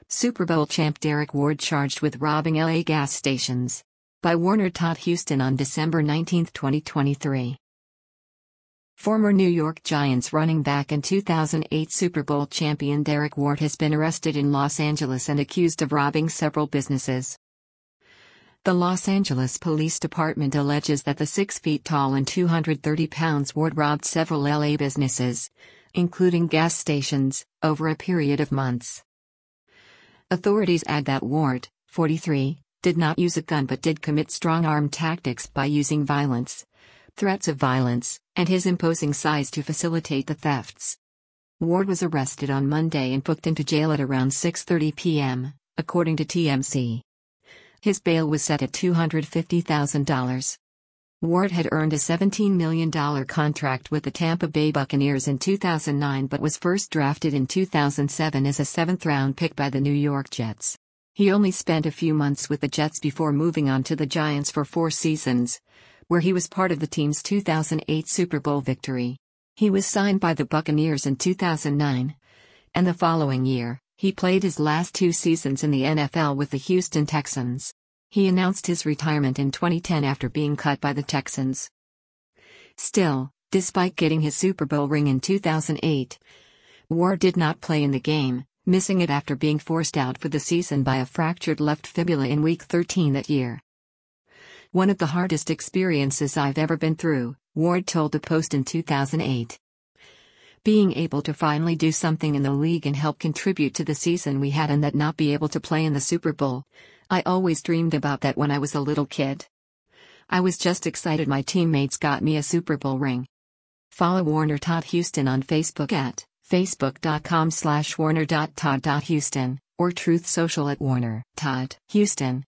Super Bowl champ Derek Ward charged with robbing LA gas stations. By Warner Todd Houston on December 19, 2023. Former New York Giants running back and 2008 Super Bowl champion Derek Ward has been arrested in Los Angeles and accused of robbing several businesses. The Los Angeles Police Department alleges that the 6 feet tall and 230 pounds Ward robbed several LA businesses, including gas stations, over a period of months. Authorities add that Ward, 43, did not use a gun but did commit strong-arm tactics by using violence, threats of violence, and his imposing size to facilitate the thefts. Ward was arrested on Monday and booked into jail at around 6:30 p.m., according to TMZ. His bail was set at $250,000. Ward had earned a $17 million contract with the Tampa Bay Buccaneers in 2009 but was first drafted in 2007 as a 7th-round pick by the New York Jets. He only spent a few months with the Jets before moving on to the Giants for 4 seasons, where he was part of the team's 2008 Super Bowl victory. He was signed by the Buccaneers in 2009, and the following year, he played his last 2 seasons in the NFL with the Houston Texans. He announced his retirement in 2010 after being cut by the Texans. Still, despite getting his Super Bowl ring in 2008, Ward did not play in the game, missing it after being forced out for the season by a fractured left fibula in Week 13 that year. "One of the hardest experiences I've ever been through," Ward told the Post in 2008. "Being able to finally do something in the league and help contribute to the season we had and that not be able to play in the Super Bowl. I always dreamed about that when I was a little kid. I was just excited my teammates got me a Super Bowl ring." Follow Warner Todd Houston on Facebook at facebook.com/warner.todd.houston or Truth Social at Warner Todd Houston.